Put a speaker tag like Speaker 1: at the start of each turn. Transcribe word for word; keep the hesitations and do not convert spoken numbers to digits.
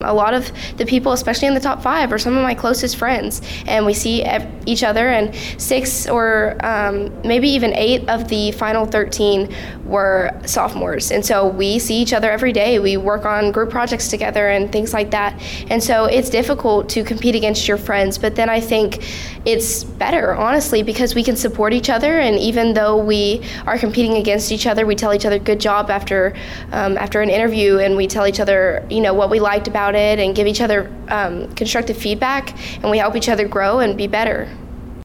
Speaker 1: a lot of the people, especially in the top five, are some of my closest friends, and we see each other, and six or um, maybe even eight of the final thirteen were sophomores, and so we see each other every day. We work on group projects together and things like that, and so it's difficult to compete against your friends, but then I think it's better, honestly, because we can support each other, and even though we are competing against each other, we tell each other good job after um, after an interview, and we tell each other, you know, what we liked about it, and give each other um, constructive feedback, and we help each other grow and be better.